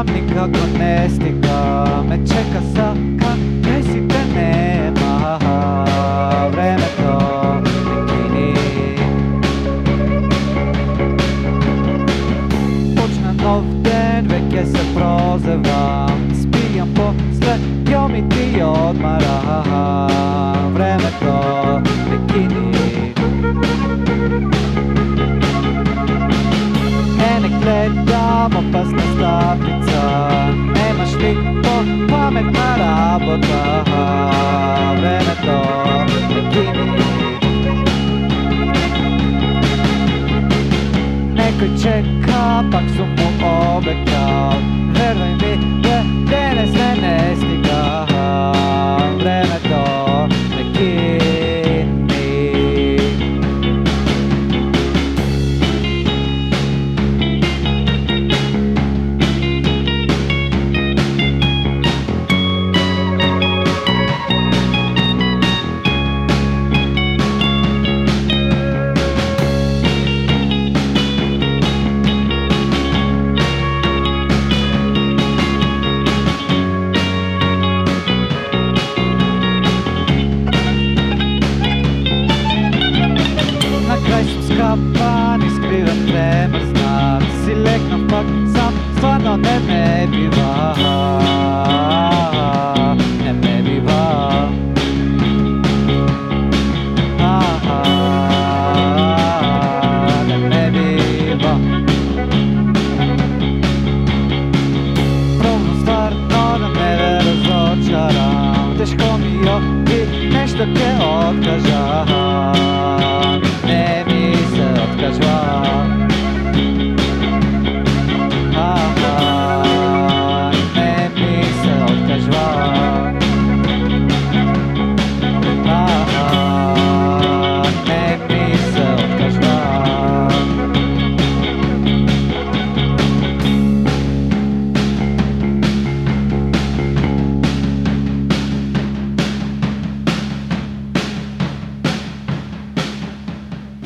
stigam, nikako ne stigam. Me čeka saka, kaj si te nema. Vreme to bikini. Počne nov den, veke se prozevam. Spijam posle, jo mi ti odmaram. Vreme to bikini. Ene gledam, opasna stapnica. Nemaš li to pametna rabota. Vreme to bikini. Nekoj čeka, pak su mu obekao. Veruj mi, danas ne stigam. Vreme to bikini. Skapan i skriven prema znak. Si lekno pak sam, stvarno ne biva.